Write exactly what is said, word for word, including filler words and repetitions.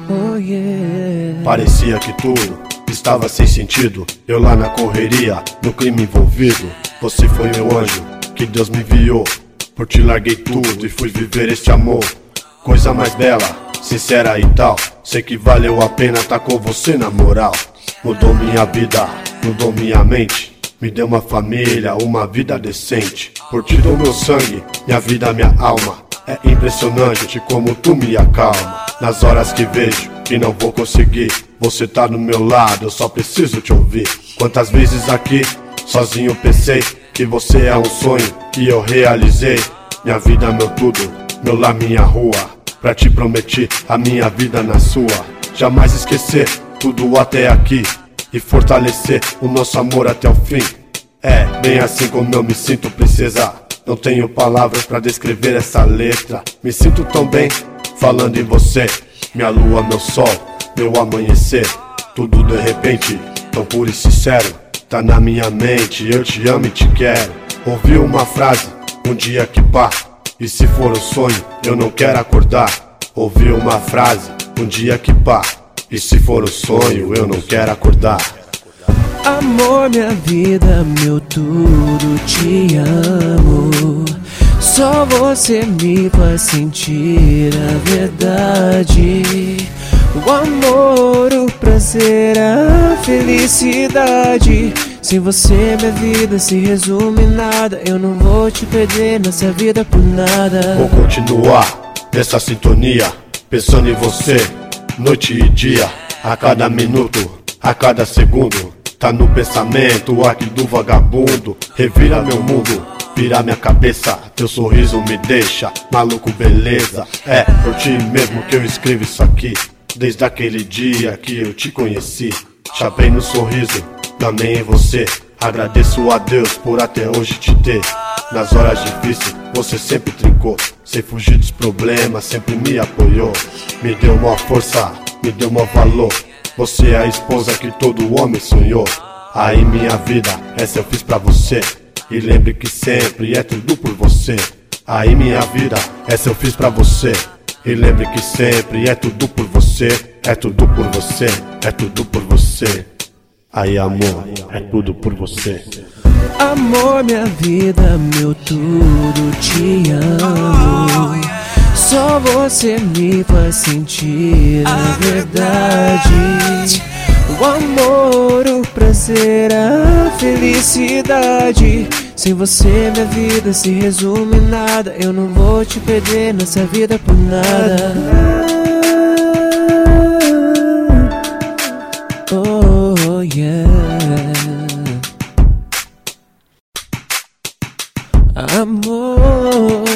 Oh yeah. Parecia que tudo estava sem sentido, eu lá na correria, no crime envolvido. Você foi meu anjo, que Deus me enviou. Por ti larguei tudo e fui viver este amor. Coisa mais bela, sincera e tal. Sei que valeu a pena tá com você na moral. Mudou minha vida, mudou minha mente. Me deu uma família, uma vida decente. Por ti dou meu sangue, minha vida, minha alma. É impressionante como tu me acalma. Nas horas que vejo que não vou conseguir, você tá do meu lado, eu só preciso te ouvir. Quantas vezes aqui, sozinho pensei que você é um sonho que eu realizei. Minha vida, meu tudo, meu lar, minha rua. Pra ti prometi a minha vida na sua. Jamais esquecer tudo até aqui e fortalecer o nosso amor até o fim. É, bem assim como eu me sinto, princesa. Não tenho palavras pra descrever essa letra. Me sinto tão bem falando em você. Minha lua, meu sol, meu amanhecer. Tudo de repente, tão puro e sincero, tá na minha mente, eu te amo e te quero. Ouvi uma frase, um dia que pá, e se for um sonho, eu não quero acordar. Ouvi uma frase, um dia que pá, e se for um sonho, eu não quero acordar. Amor, minha vida, meu tudo, te amo. Só você me faz sentir a verdade. O amor, o prazer, a felicidade. Sem você minha vida se resume em nada. Eu não vou te perder nessa vida por nada. Vou continuar nessa sintonia, pensando em você, noite e dia. A cada minuto, a cada segundo, tá no pensamento aqui do vagabundo. Revira meu mundo, vira minha cabeça. Teu sorriso me deixa maluco, beleza. É por ti mesmo que eu escrevo isso aqui. Desde aquele dia que eu te conheci, chapei no sorriso, também em você. Agradeço a Deus por até hoje te ter. Nas horas difíceis você sempre trincou. Sem fugir dos problemas, sempre me apoiou. Me deu uma força, me deu um valor. Você é a esposa que todo homem sonhou. Aí minha vida, essa eu fiz pra você. E lembre que sempre é tudo por você. Aí minha vida, essa eu fiz pra você. E lembre que sempre é tudo por você. É tudo por você, é tudo por você. Aí amor, é tudo por você. Amor, minha vida, meu tudo, te amo. Só você me faz sentir a verdade. O amor, o prazer, a felicidade. Sem você minha vida se resume em nada. Eu não vou te perder nessa vida por nada. Oh yeah. Amor.